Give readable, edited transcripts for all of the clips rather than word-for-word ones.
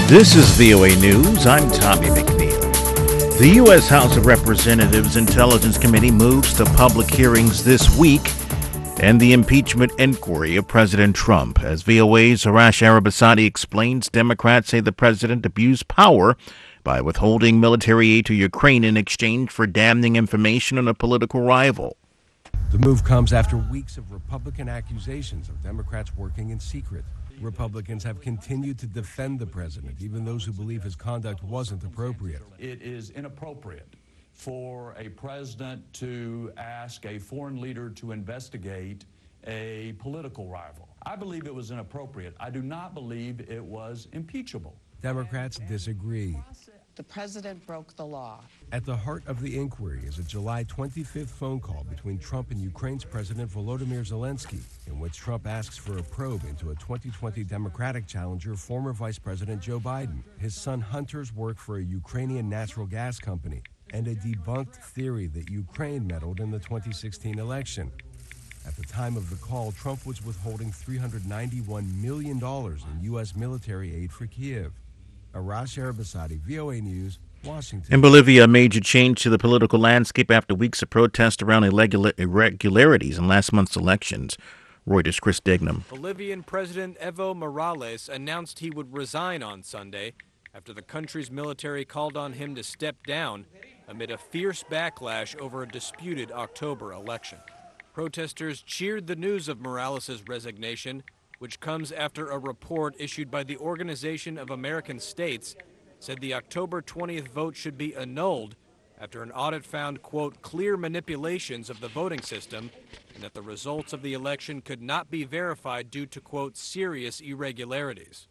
This is VOA News. I'm Tommy McNeil. The U.S. House of Representatives Intelligence Committee moves to public hearings this week and the impeachment inquiry of President Trump. As VOA's Arash Arabasadi explains, Democrats say the president abused power by withholding military aid to Ukraine in exchange for damning information on a political rival. The move comes after weeks of Republican accusations of Democrats working in secret. Republicans have continued to defend the president, even those who believe his conduct wasn't appropriate. It is inappropriate for a president to ask a foreign leader to investigate a political rival. I believe it was inappropriate. I do not believe it was impeachable. Democrats disagree. The president broke the law. At the heart of the inquiry is a July 25th phone call between Trump and Ukraine's President Volodymyr Zelensky, in which Trump asks for a probe into a 2020 Democratic challenger, former Vice President Joe Biden. His son Hunter's work for a Ukrainian natural gas company, and a debunked theory that Ukraine meddled in the 2016 election. At the time of the call, Trump was withholding $391 million in U.S. military aid for Kiev. Arash Arabasadi, VOA News, Washington. In Bolivia, a major change to the political landscape after weeks of protest around irregularities in last month's elections. Reuters' Chris Dignam. Bolivian President Evo Morales announced he would resign on Sunday after the country's military called on him to step down amid a fierce backlash over a disputed October election. Protesters cheered the news of Morales' resignation, which comes after a report issued by the Organization of American States said the October 20th vote should be annulled after an audit found, quote, clear manipulations of the voting system and that the results of the election could not be verified due to, quote, serious irregularities.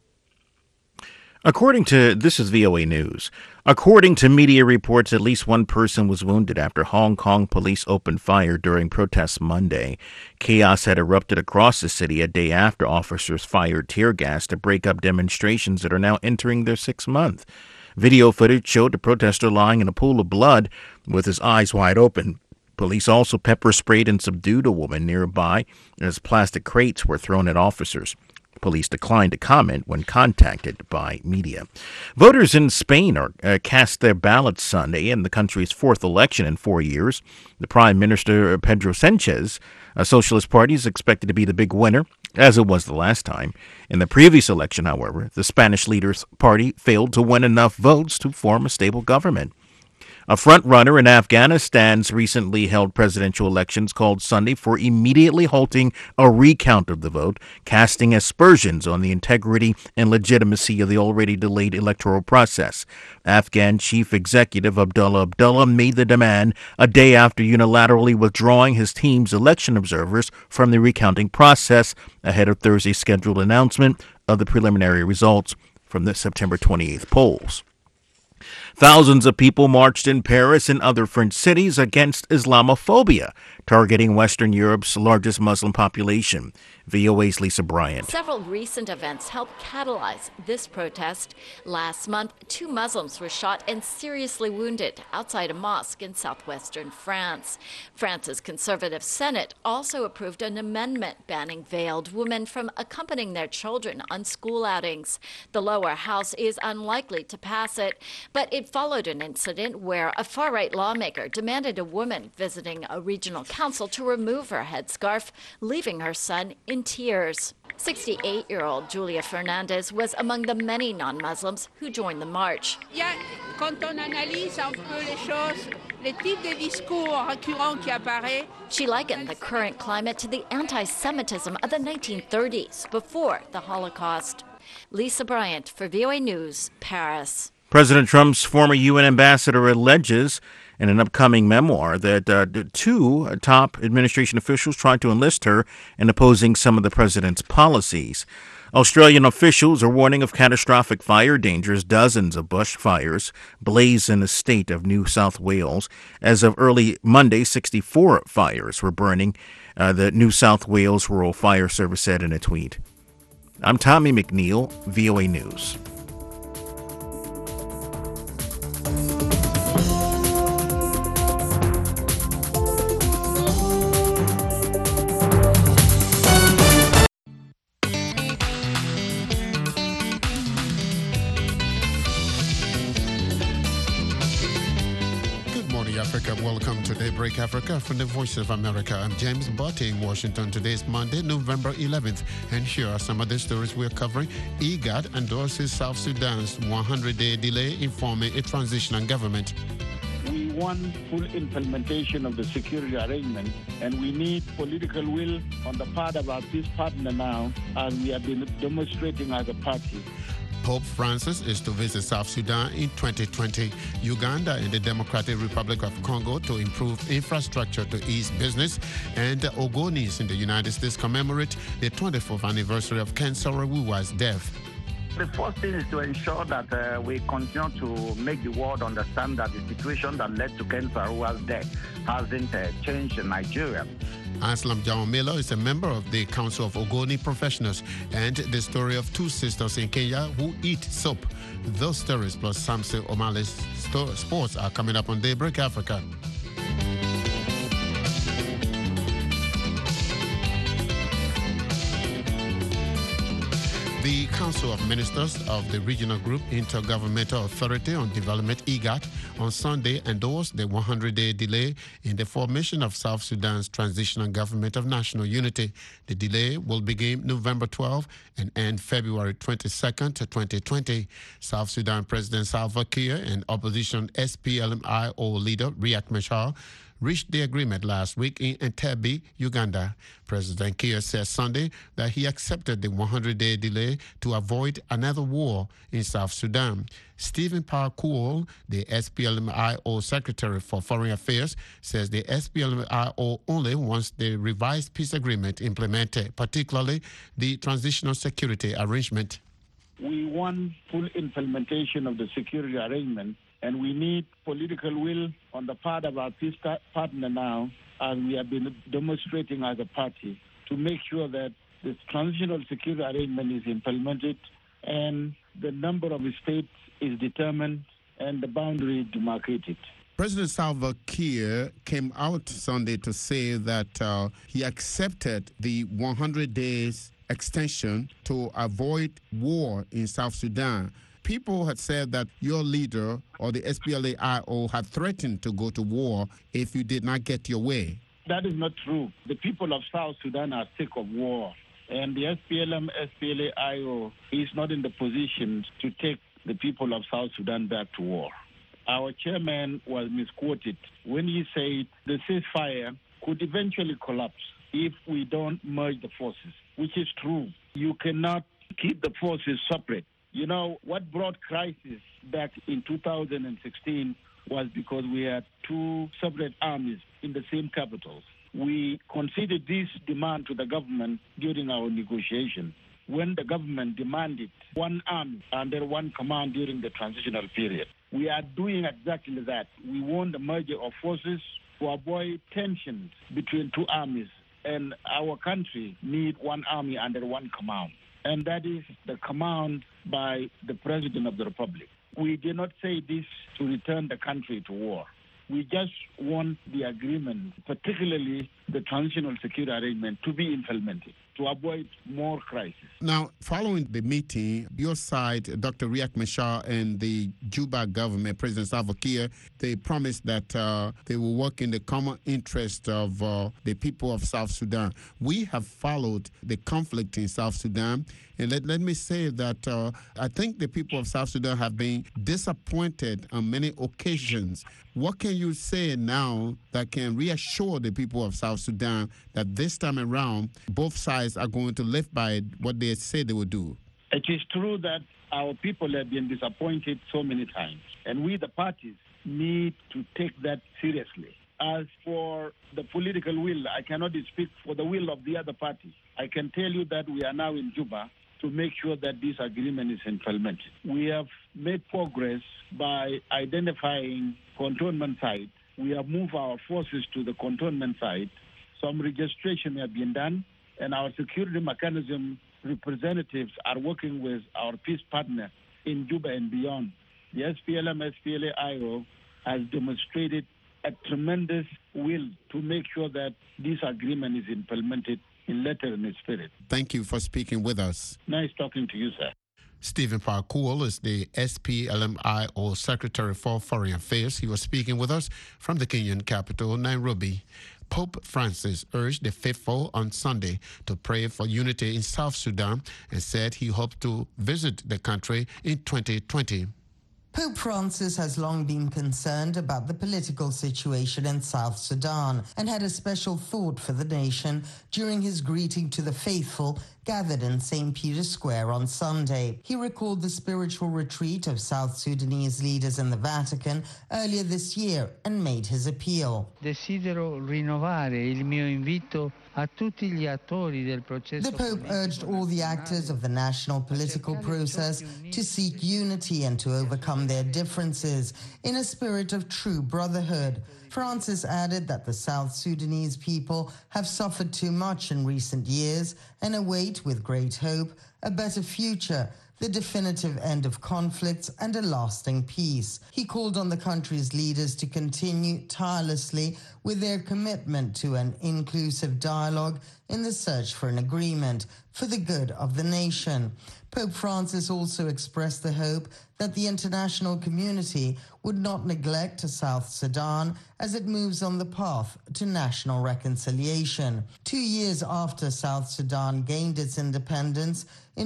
This is VOA News. According to media reports, at least one person was wounded after Hong Kong police opened fire during protests Monday. Chaos had erupted across the city a day after officers fired tear gas to break up demonstrations that are now entering their sixth month. Video footage showed the protester lying in a pool of blood with his eyes wide open. Police also pepper sprayed and subdued a woman nearby as plastic crates were thrown at officers. Police declined to comment when contacted by media. Voters in Spain cast their ballots Sunday in the country's fourth election in 4 years. The Prime Minister, Pedro Sanchez, a Socialist Party, is expected to be the big winner, as it was the last time. In the previous election, however, the Spanish leader's party failed to win enough votes to form a stable government. A front-runner in Afghanistan's recently held presidential elections called Sunday for immediately halting a recount of the vote, casting aspersions on the integrity and legitimacy of the already delayed electoral process. Afghan Chief Executive Abdullah Abdullah made the demand a day after unilaterally withdrawing his team's election observers from the recounting process ahead of Thursday's scheduled announcement of the preliminary results from the September 28th polls. Thousands of people marched in Paris and other French cities against Islamophobia, targeting Western Europe's largest Muslim population. VOA's Lisa Bryant. Several recent events helped catalyze this protest. Last month, 2 Muslims were shot and seriously wounded outside a mosque in southwestern France. France's conservative Senate also approved an amendment banning veiled women from accompanying their children on school outings. The lower house is unlikely to pass it, but it followed an incident where a far-right lawmaker demanded a woman visiting a regional council to remove her headscarf, leaving her son in tears. 68-year-old Julia Fernandez was among the many non-Muslims who joined the march. She likened the current climate to the anti-Semitism of the 1930s, before the Holocaust. Lisa Bryant for VOA News, Paris. President Trump's former UN ambassador alleges in an upcoming memoir that 2 top administration officials tried to enlist her in opposing some of the president's policies. Australian officials are warning of catastrophic fire dangers. Dozens of bushfires blaze in the state of New South Wales. As of early Monday, 64 fires were burning, the New South Wales Rural Fire Service said in a tweet. I'm Tommy McNeil, VOA News. Africa. Welcome to Daybreak Africa from the Voice of America. I'm James Botte in Washington. Today is Monday, November 11th. And here are some of the stories we're covering. IGAD endorses South Sudan's 100-day delay in forming a transitional government. We want full implementation of the security arrangement, and we need political will on the part of our peace partner now, as we have been demonstrating as a party. Pope Francis is to visit South Sudan in 2020. Uganda and the Democratic Republic of Congo to improve infrastructure to ease business. And the Ogonis in the United States commemorate the 24th anniversary of Ken Saro-Wiwa's death. The first thing is to ensure that we continue to make the world understand that the situation that led to Ken Saro-Wiwa's death hasn't changed in Nigeria. Aslam Jawamelo is a member of the Council of Ogoni Professionals, and the story of two sisters in Kenya who eat soap. Those stories plus Samson Omale's sports are coming up on Daybreak Africa. The Council of Ministers of the Regional Group Intergovernmental Authority on Development, IGAD, on Sunday endorsed the 100-day delay in the formation of South Sudan's transitional government of national unity. The delay will begin November 12 and end February 22nd, 2020. South Sudan President Salva Kiir and opposition SPLM-IO leader Riek Machar reached the agreement last week in Entebbe, Uganda. President Kiir said Sunday that he accepted the 100-day delay to avoid another war in South Sudan. Stephen Parkour, the SPLM-IO Secretary for Foreign Affairs, says the SPLM-IO only wants the revised peace agreement implemented, particularly the transitional security arrangement. We want full implementation of the security arrangement, and we need political will on the part of our peace partner now, as we have been demonstrating as a party, to make sure that the transitional security arrangement is implemented and the number of states is determined and the boundary demarcated. President Salva Kiir came out Sunday to say that he accepted the 100 days extension to avoid war in South Sudan. People had said that your leader or the SPLA-IO had threatened to go to war if you did not get your way. That is not true. The people of South Sudan are sick of war, and the SPLM, SPLA-IO is not in the position to take the people of South Sudan back to war. Our chairman was misquoted when he said the ceasefire could eventually collapse if we don't merge the forces, which is true. You cannot keep the forces separate. You know, what brought crisis back in 2016 was because we had two separate armies in the same capitals. We conceded this demand to the government during our negotiation when the government demanded one army under one command during the transitional period. We are doing exactly that. We want the merger of forces to avoid tensions between two armies, and our country needs one army under one command. And that is the command by the President of the Republic. We did not say this to return the country to war. We just want the agreement, particularly the transitional security arrangement, to be implemented to avoid more crisis. Now, following the meeting, your side, Dr. Riek Machar and the Juba government, President Salva Kiir, they promised that they will work in the common interest of the people of South Sudan. We have followed the conflict in South Sudan, and let me say that I think the people of South Sudan have been disappointed on many occasions. What can you say now that can reassure the people of South Sudan that this time around, both sides are going to live by what they say they will do? It is true that our people have been disappointed so many times, and we, the parties, need to take that seriously. As for the political will, I cannot speak for the will of the other parties. I can tell you that we are now in Juba to make sure that this agreement is implemented. We have made progress by identifying cantonment sites. We have moved our forces to the cantonment site. Some registration have been done, and our security mechanism representatives are working with our peace partner in Juba and beyond. The SPLM, SPLA-IO has demonstrated a tremendous will to make sure that this agreement is implemented in letter and in spirit. Thank you for speaking with us. Nice talking to you, sir. Stephen Parkour is the SPLMI or Secretary for Foreign Affairs. He was speaking with us from the Kenyan capital, Nairobi. Pope Francis urged the faithful on Sunday to pray for unity in South Sudan and said he hoped to visit the country in 2020. Pope Francis has long been concerned about the political situation in South Sudan and had a special thought for the nation during his greeting to the faithful gathered in St. Peter's Square on Sunday. He recalled the spiritual retreat of South Sudanese leaders in the Vatican earlier this year and made his appeal. Desidero rinnovare il mio invito a tutti gli attori del processo. The Pope urged all the actors of the national political process to seek unity and to overcome their differences in a spirit of true brotherhood. Francis added that the South Sudanese people have suffered too much in recent years and await with great hope a better future, the definitive end of conflicts and a lasting peace. He called on the country's leaders to continue tirelessly with their commitment to an inclusive dialogue in the search for an agreement for the good of the nation. Pope Francis also expressed the hope that the international community would not neglect South Sudan as it moves on the path to national reconciliation. 2 years after South Sudan gained its independence in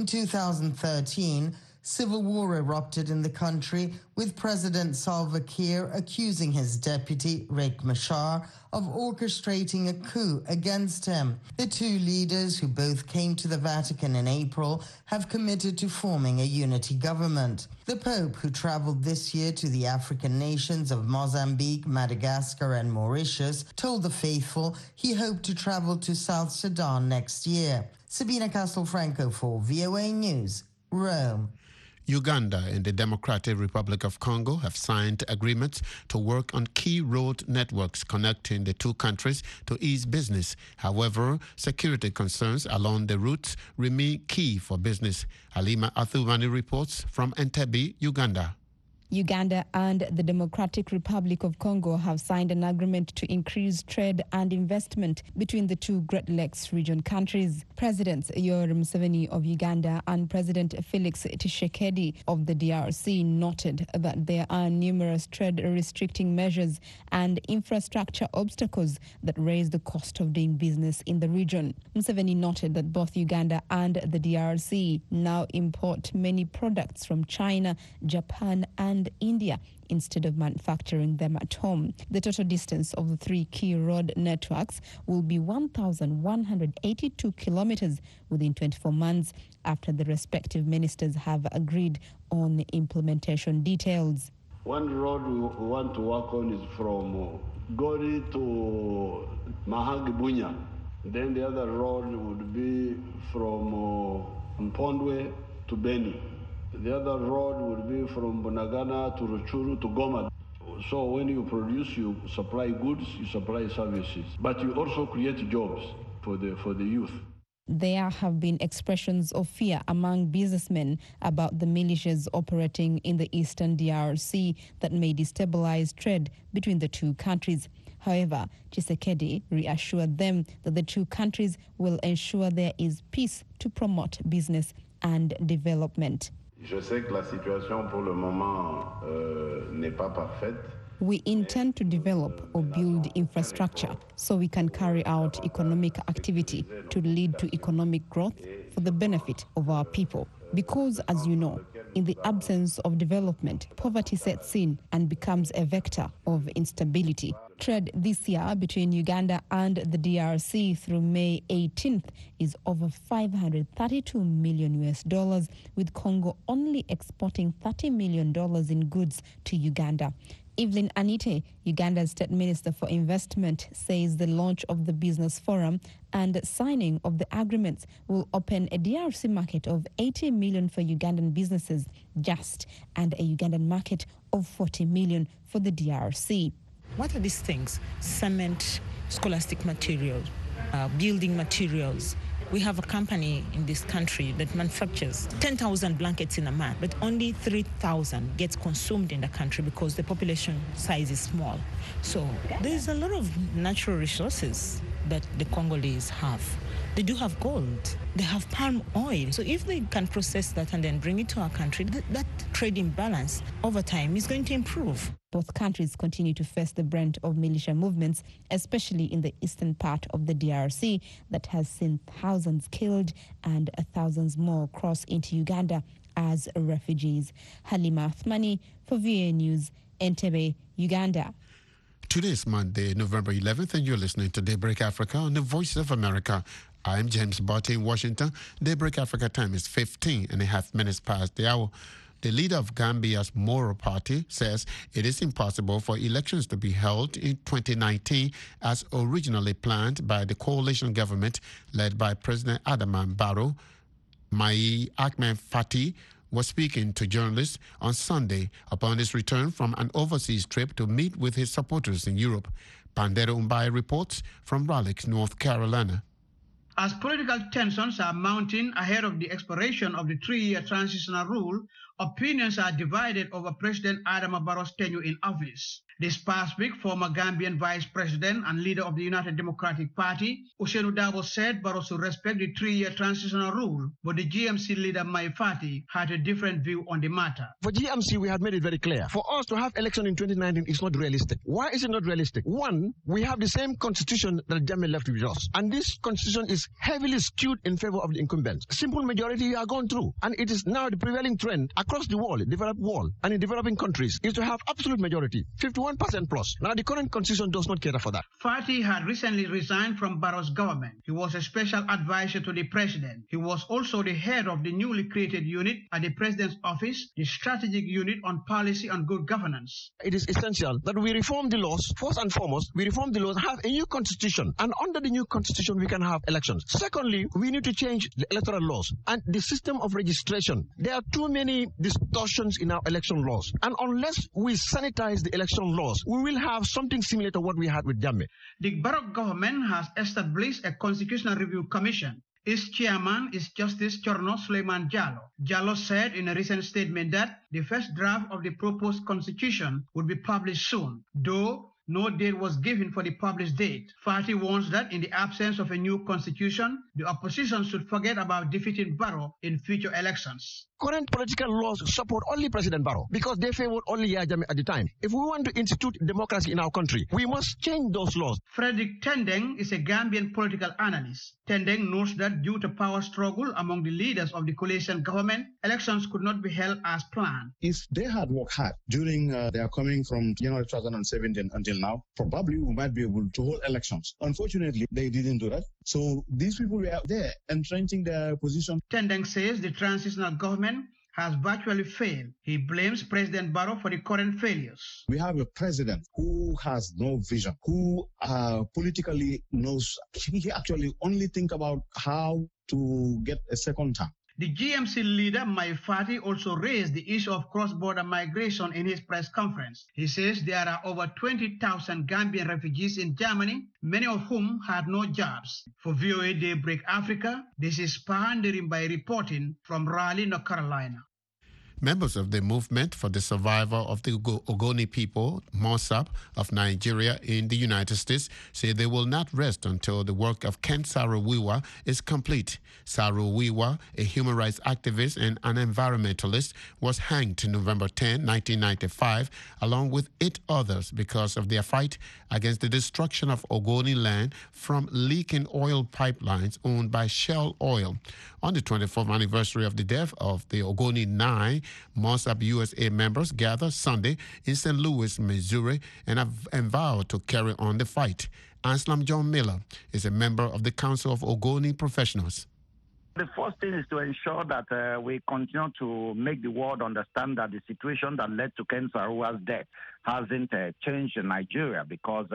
2013, civil war erupted in the country, with President Salva Kiir accusing his deputy, Riek Machar, of orchestrating a coup against him. The two leaders, who both came to the Vatican in April, have committed to forming a unity government. The Pope, who traveled this year to the African nations of Mozambique, Madagascar and Mauritius, told the faithful he hoped to travel to South Sudan next year. Sabina Castelfranco for VOA News, Rome. Uganda and the Democratic Republic of Congo have signed agreements to work on key road networks connecting the two countries to ease business. However, security concerns along the routes remain key for business. Halima Athumani reports from Entebbe, Uganda. Uganda and the Democratic Republic of Congo have signed an agreement to increase trade and investment between the two Great Lakes region countries. Presidents Yoweri Museveni of Uganda and President Felix Tshisekedi of the DRC noted that there are numerous trade-restricting measures and infrastructure obstacles that raise the cost of doing business in the region. Museveni noted that both Uganda and the DRC now import many products from China, Japan, and India instead of manufacturing them at home. The total distance of the three key road networks will be 1,182 kilometers within 24 months after the respective ministers have agreed on the implementation details. One road we want to work on is from Gori to Mahagi Bunya. Then the other road would be from Mpondwe to Beni. The other road would be from Bunagana to Ruchuru to Goma. So when you produce, you supply goods, you supply services, but you also create jobs for the youth. There have been expressions of fear among businessmen about the militias operating in the eastern DRC that may destabilize trade between the two countries. However, Tshisekedi reassured them that the two countries will ensure there is peace to promote business and development. Je sais que la situation pour le moment n'est pas parfaite. We intend to develop or build infrastructure so we can carry out economic activity to lead to economic growth for the benefit of our people. Because, as you know, in the absence of development, poverty sets in and becomes a vector of instability. Trade this year between Uganda and the DRC through May 18th is over $532 million, with Congo only exporting $30 million in goods to Uganda. Evelyn Anite, Uganda's State Minister for Investment, says the launch of the business forum and signing of the agreements will open a DRC market of 80 million for Ugandan businesses and a Ugandan market of 40 million for the DRC. What are these things? Cement, scholastic materials, building materials. We have a company in this country that manufactures 10,000 blankets in a month, but only 3,000 gets consumed in the country because the population size is small. So there's a lot of natural resources that the Congolese have. They do have gold. They have palm oil. So if they can process that and then bring it to our country, that trade imbalance over time is going to improve. Both countries continue to face the brunt of militia movements, especially in the eastern part of the DRC that has seen thousands killed and thousands more cross into Uganda as refugees. Halima Athmani for VOA News, Entebbe, Uganda. Today is Monday, November 11th, and you're listening to Daybreak Africa on the Voice of America. I'm James Barty in Washington. Daybreak Africa time is 15.5 minutes past the hour. The leader of Gambia's Moro Party says it is impossible for elections to be held in 2019 as originally planned by the coalition government led by President Adama Barrow. Mai Ahmed Fati was speaking to journalists on Sunday upon his return from an overseas trip to meet with his supporters in Europe. Pandero Umbai reports from Raleigh, North Carolina. As political tensions are mounting ahead of the expiration of the 3-year transitional rule, opinions are divided over President Adama Barrow's tenure in office. This past week, former Gambian Vice President and leader of the United Democratic Party, Ousainou Darboe, said Barrow should respect the 3-year transitional rule, but the GMC leader, Mai Fati, had a different view on the matter. For GMC, we had made it very clear. For us to have election in 2019 is not realistic. Why is it not realistic? One, we have the same constitution that Jammeh left with us, and this constitution is heavily skewed in favor of the incumbents. Simple majority are gone through, and it is now the prevailing trend across the world, developed world, and in developing countries, is to have absolute majority, 51% plus. Now, the current constitution does not cater for that. Fati had recently resigned from Barrow's government. He was a special advisor to the president. He was also the head of the newly created unit at the president's office, the Strategic Unit on Policy and Good Governance. It is essential that we reform the laws. First and foremost, we reform the laws, have a new constitution, and under the new constitution, we can have elections. Secondly, we need to change the electoral laws and the system of registration. There are too many distortions in our election laws, and unless we sanitize the election laws, we will have something similar to what we had with Jammeh. The Barrow government has established a constitutional review commission. Its chairman is Justice Chorno Suleiman Jallow. Jallow said in a recent statement that the first draft of the proposed constitution would be published soon, though no date was given for the published date. Fati warns that in the absence of a new constitution, the opposition should forget about defeating Barrow in future elections. Current political laws support only President Barrow because they favored only Yahya Jammeh at the time. If we want to institute democracy in our country, we must change those laws. Frederick Tendeng is a Gambian political analyst. Tendeng notes that due to power struggle among the leaders of the coalition government, elections could not be held as planned. If they had worked hard during their coming from January 2017 until now, probably we might be able to hold elections. Unfortunately, they didn't do that. So these people were there entrenching their position. Tendeng says the transitional government has virtually failed. He blames President Barrow for the current failures. We have a president who has no vision, who politically knows, he actually only think about how to get a second term. The GMC leader, Mai Fati, also raised the issue of cross-border migration in his press conference. He says there are over 20,000 Gambian refugees in Germany, many of whom had no jobs. For VOA Daybreak Africa, this is Pahandirim by reporting from Raleigh, North Carolina. Members of the Movement for the Survival of the Ogoni People, MOSAP, of Nigeria in the United States say they will not rest until the work of Ken Saro-Wiwa is complete. Saro-Wiwa, a human rights activist and an environmentalist, was hanged November 10, 1995, along with 8 others because of their fight against the destruction of Ogoni land from leaking oil pipelines owned by Shell Oil. On the 24th anniversary of the death of the Ogoni 9, MOSAP USA members gathered Sunday in St. Louis, Missouri, and vowed to carry on the fight. Anslam John Miller is a member of the Council of Ogoni Professionals. The first thing is to ensure that we continue to make the world understand that the situation that led to Ken Saro-Wiwa's death hasn't changed in Nigeria because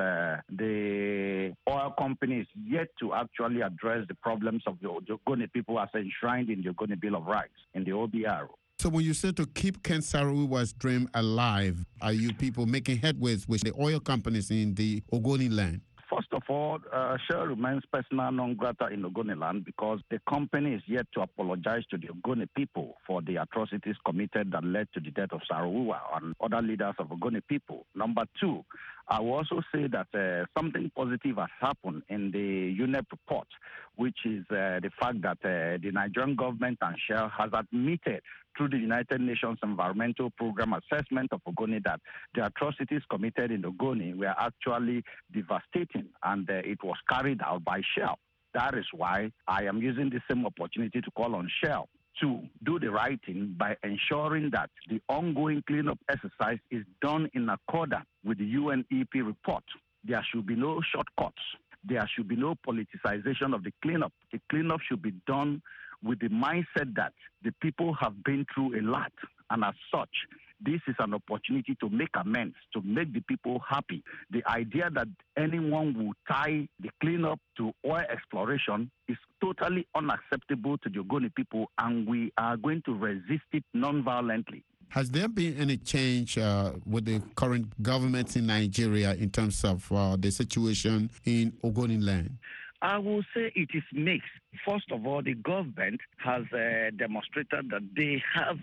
the oil company is yet to actually address the problems of the Ogoni people as enshrined in the Ogoni Bill of Rights, in the OBR. So when you say to keep Ken Saro-Wiwa's dream alive, are you people making headways with the oil companies in the Ogoni land? First of of all, Shell remains persona non grata in Ogoniland because the company is yet to apologize to the Ogoni people for the atrocities committed that led to the death of Sarawuwa and other leaders of Ogoni people. Number two, I will also say that something positive has happened in the UNEP report, which is the fact that the Nigerian government and Shell has admitted through the United Nations Environmental Program Assessment of Ogoni that the atrocities committed in Ogoni were actually devastating, and it was carried out by Shell. That is why I am using the same opportunity to call on Shell to do the right thing by ensuring that the ongoing cleanup exercise is done in accordance with the UNEP report. There should be no shortcuts. There should be no politicization of the cleanup. The cleanup should be done with the mindset that the people have been through a lot, and as such, this is an opportunity to make amends, to make the people happy. The idea that anyone will tie the cleanup to oil exploration is totally unacceptable to the Ogoni people, and we are going to resist it non-violently. Has there been any change with the current government in Nigeria in terms of the situation in Ogoniland? I will say it is mixed. First of all, the government has demonstrated that they have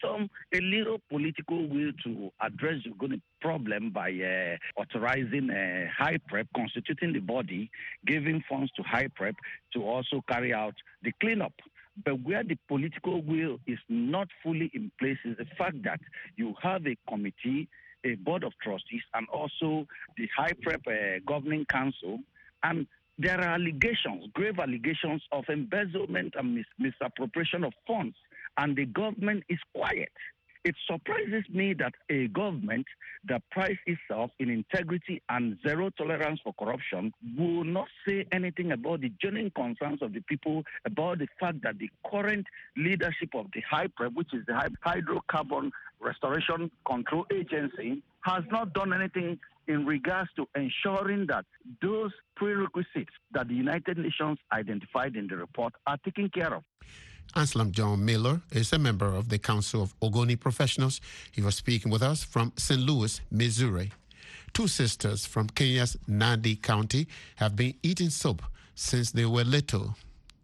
a little political will to address the Ogoni problem by authorizing HYPREP, constituting the body, giving funds to HYPREP to also carry out the cleanup. But where the political will is not fully in place is the fact that you have a committee, a board of trustees, and also the HYPREP governing council, and there are allegations, grave allegations of embezzlement and misappropriation of funds, and the government is quiet. It surprises me that a government that prides itself in integrity and zero tolerance for corruption will not say anything about the genuine concerns of the people, about the fact that the current leadership of the HYPREP, which is the Hydrocarbon Restoration Control Agency, has not done anything in regards to ensuring that those prerequisites that the United Nations identified in the report are taken care of. Anselm John Miller is a member of the Council of Ogoni Professionals. He was speaking with us from St. Louis, Missouri. Two sisters from Kenya's Nandi County have been eating soup since they were little.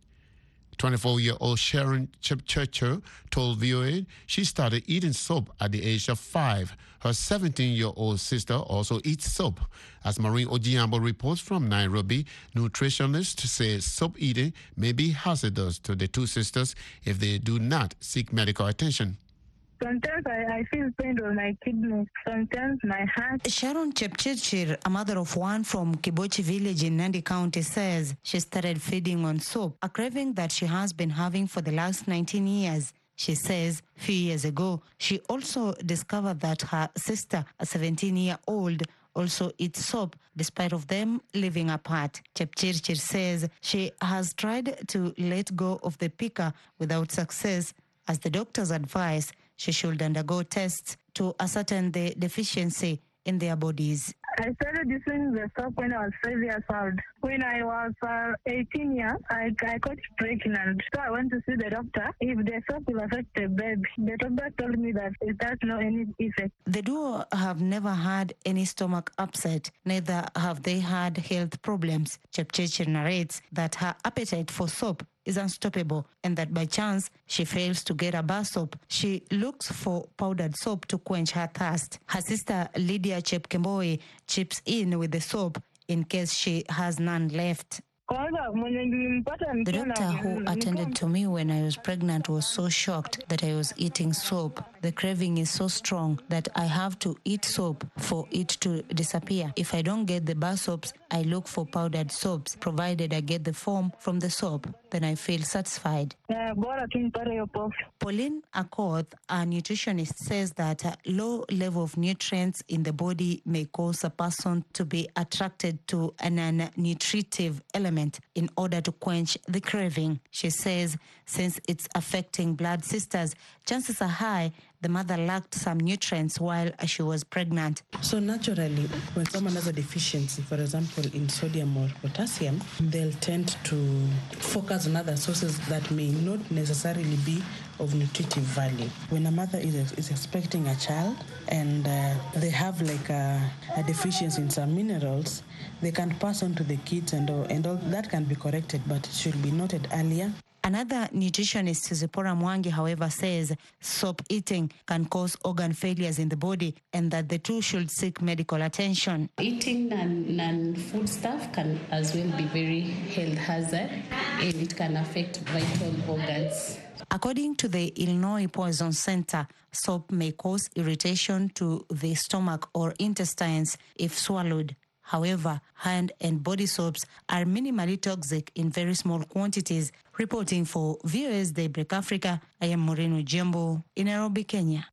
24-year-old Sharon Chepchirchir told VOA she started eating soap at the age of 5. Her 17-year-old sister also eats soap. As Maureen Ojiambo reports from Nairobi, nutritionists say soap eating may be hazardous to the two sisters if they do not seek medical attention. Sometimes I feel pain on my kidneys. Sometimes my heart. Sharon Chepchirchir, a mother of one from Kibochi village in Nandi County, says she started feeding on soap, a craving that she has been having for the last 19 years. She says a few years ago, she also discovered that her sister, a 17-year-old, also eats soap, despite of them living apart. Chepchirchir says she has tried to let go of the picker without success, as the doctors advise she should undergo tests to ascertain the deficiency in their bodies. I started using the soap when I was 5 years old. When I was 18 years, I got pregnant. So I went to see the doctor if the soap will affect the baby. The doctor told me that it has no any effect. The duo have never had any stomach upset, neither have they had health problems. Chepchirchir narrates that her appetite for soap is unstoppable and that by chance she fails to get a bar soap, she looks for powdered soap to quench her thirst. Her sister Lydia Chepkemboi chips in with the soap in case she has none left. The doctor who attended to me when I was pregnant was so shocked that I was eating soap. The craving is so strong that I have to eat soap for it to disappear. If I don't get the bar soaps, I look for powdered soaps, provided I get the foam from the soap. Then I feel satisfied. Pauline Akoth, a nutritionist, says that a low level of nutrients in the body may cause a person to be attracted to an unnutritive element in order to quench the craving. She says since it's affecting blood sisters, chances are high the mother lacked some nutrients while she was pregnant. So naturally, when someone has a deficiency, for example, in sodium or potassium, they'll tend to focus on other sources that may not necessarily be of nutritive value. When a mother is expecting a child and they have like a deficiency in some minerals, they can pass on to the kids and all that can be corrected, but it should be noted earlier. Another nutritionist, Zipporah Mwangi, however, says soap eating can cause organ failures in the body and that the two should seek medical attention. Eating non-food stuff can as well be very health hazard and it can affect vital organs. According to the Illinois Poison Center, soap may cause irritation to the stomach or intestines if swallowed. However, hand and body soaps are minimally toxic in very small quantities. Reporting for VOS Daybreak Africa, I am Moreno Jembo in Nairobi, Kenya.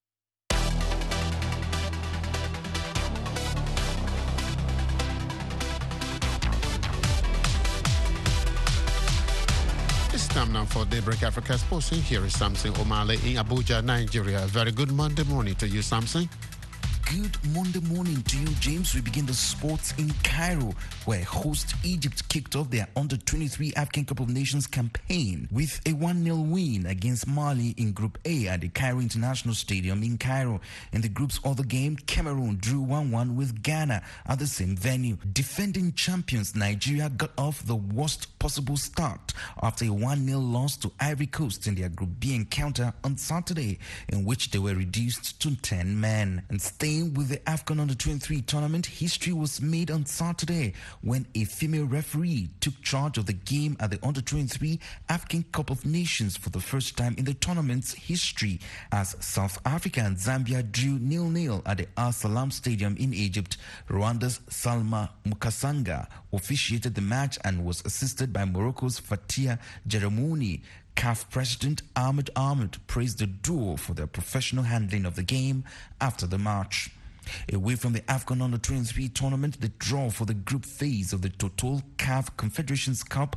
It's time now for Daybreak Africa Sports. Here is Samson Omale in Abuja, Nigeria. Very good Monday morning to you, Samson. Good Monday morning to you, James. We begin the sports in Cairo, where host Egypt kicked off their Under-23 African Cup of Nations campaign with a 1-0 win against Mali in Group A at the Cairo International Stadium in Cairo. In the group's other game, Cameroon drew 1-1 with Ghana at the same venue. Defending champions Nigeria got off the worst possible start after a 1-0 loss to Ivory Coast in their Group B encounter on Saturday, in which they were reduced to 10 men. And staying with the AFCON Under-23 tournament, history was made on Saturday when a female referee took charge of the game at the Under-23 African Cup of Nations for the first time in the tournament's history, as South Africa and Zambia drew 0-0 at the Al Salam Stadium in Egypt. Rwanda's Salma Mukasanga officiated the match and was assisted by Morocco's Fatia Jeremuni. CAF President Ahmed praised the duo for their professional handling of the game after the match. Away from the AFCON Under-23 tournament, the draw for the group phase of the Total CAF Confederations Cup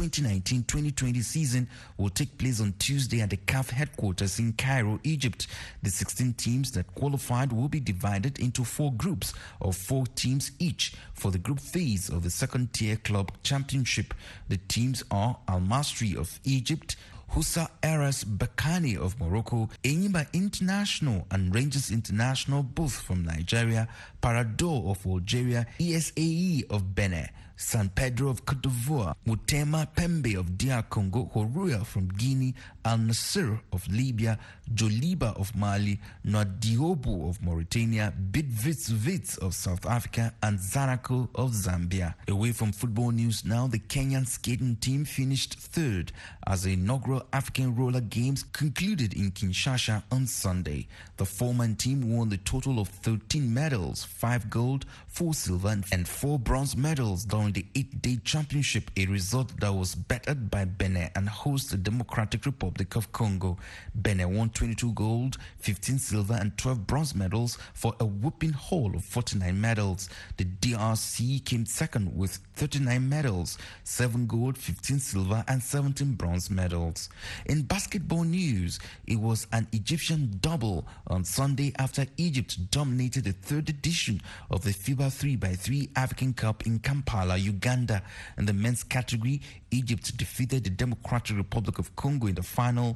2019-2020 season will take place on Tuesday at the CAF headquarters in Cairo, Egypt. The 16 teams that qualified will be divided into 4 groups of 4 teams each for the group phase of the second-tier club championship. The teams are Al Masry of Egypt, Husa Eras Bakani of Morocco, Enyimba International and Rangers International, both from Nigeria, Parado of Algeria, ESAE of Benin, San Pedro of Cote d'Ivoire, Mutema Pembe of DR Congo, Horoya from Guinea, Al Nasser of Libya, Joliba of Mali, Nouadhibou of Mauritania, Bidvest of South Africa, and Zanaco of Zambia. Away from football news now, the Kenyan skating team finished third as the inaugural African Roller Games concluded in Kinshasa on Sunday. The four-man team won the total of 13 medals, 5 gold, 4 silver, and 4 bronze medals during the 8-day championship, a result that was bettered by Benin and host the Democratic Republic of Congo. Benin won 22 gold, 15 silver, and 12 bronze medals for a whopping haul of 49 medals. The DRC came second with 39 medals, 7 gold, 15 silver, and 17 bronze medals. In basketball news, it was an Egyptian double on Sunday after Egypt dominated the 3rd edition of the FIBA 3x3 African Cup in Kampala, Uganda. In the men's category, Egypt defeated the Democratic Republic of Congo in the final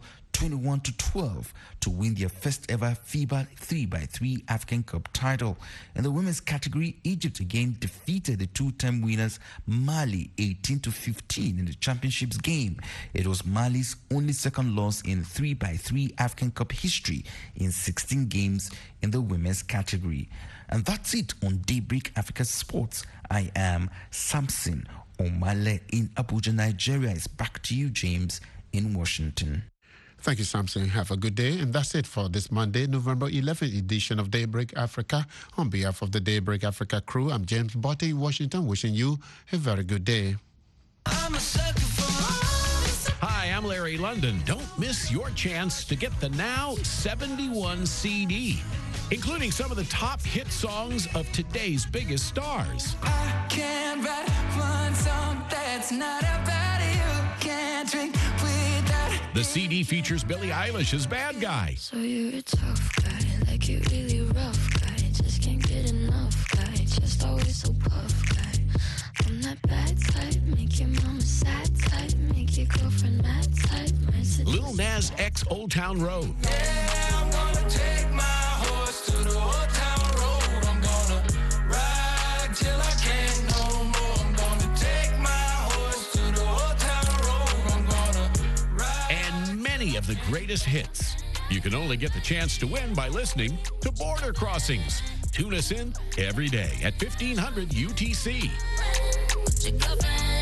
21-12 to win their first ever FIBA 3x3 African Cup title. In the women's category, Egypt again defeated the 2-time winners Mali 18-15 in the championships game. It was Mali's only second loss in 3x3 African Cup history in 16 games in the women's category. And that's it on Daybreak Africa Sports. I am Samson Omale in Abuja, Nigeria. It's back to you, James, in Washington. Thank you, Samson. Have a good day. And that's it for this Monday, November 11th edition of Daybreak Africa. On behalf of the Daybreak Africa crew, I'm James Botte in Washington, wishing you a very good day. Hi, I'm Larry London. Don't miss your chance to get the Now 71 CD, including some of the top hit songs of today's biggest stars. I can't write one song that's not about you. Can't drink without. The CD features Billie Eilish as Bad Guy. So you're a tough guy, like you really rough guy. Just can't get enough guy, just always so puff guy. I'm that bad type, make your mama sad type, make your girlfriend mad type. Lil Naz X Old Town Road. Yeah, I'm gonna take my horse to the Old Town Road. I'm gonna ride till I can't no more. I'm gonna take my horse to the Old Town Road. I'm gonna ride. And many of the greatest hits. You can only get the chance to win by listening to Border Crossings. Tune us in every day at 1500 UTC. With your girlfriend.